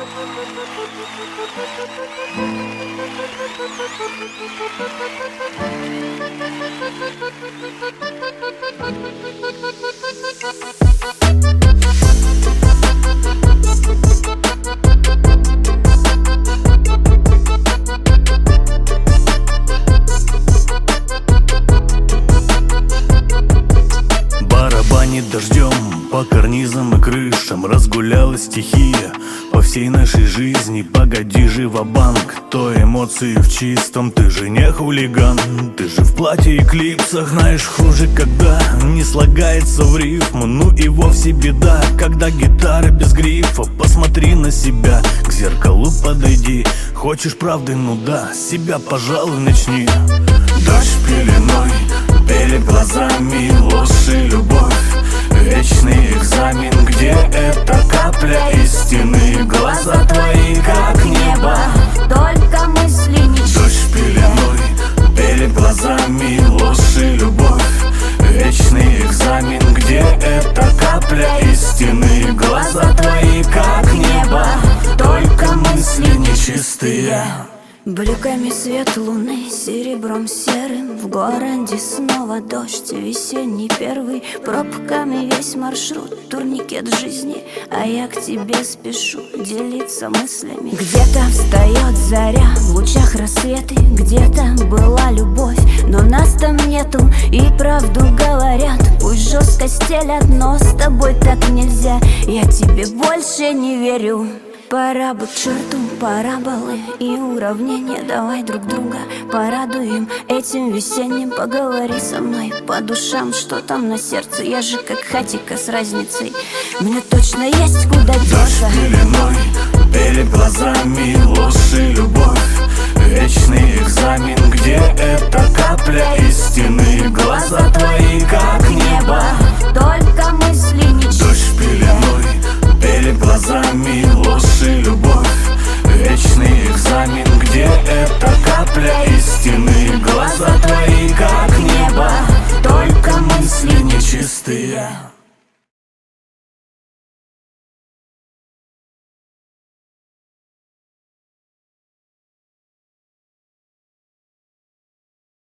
Барабанит дождем по карнизам и крышам, разгулялась стихия по всей нашей жизни. Погоди же ва-банк, то эмоции в чистом. Ты же не хулиган, ты же в платье и клипсах. Знаешь, хуже, когда не слагается в рифму. Ну и вовсе беда, когда гитара без грифа. Посмотри на себя, к зеркалу подойди. Хочешь правды, ну да, с себя, пожалуй, начни. Дождь пеленой перед глазами, ложь и любовь, вечный экзамен. Где эта капля истины? Глаза твои как небо, только мысли не дождь пеленой перед глазами, ложь и любовь, вечный экзамен. Где эта капля истины? Глаза твои как небо, только мысли нечистые. Бликами свет луны, серебром серым. В городе снова дождь, весенний первый. Пробками весь маршрут, турникет жизни. А я к тебе спешу делиться мыслями. Где-то встает заря, в лучах рассветы. Где-то была любовь, но нас там нету. И правду говорят, пусть жестко стелят, но с тобой так нельзя. Я тебе больше не верю. Пора бы к черту параболы и уравнения. Давай друг друга порадуем этим весенним. Поговори со мной по душам, что там на сердце. Я же как хатика с разницей, мне точно есть куда деться. Дождь пеленой перед глазами, ложь и любовь, вечный экзамен. Где эта капля истины? Глаза твои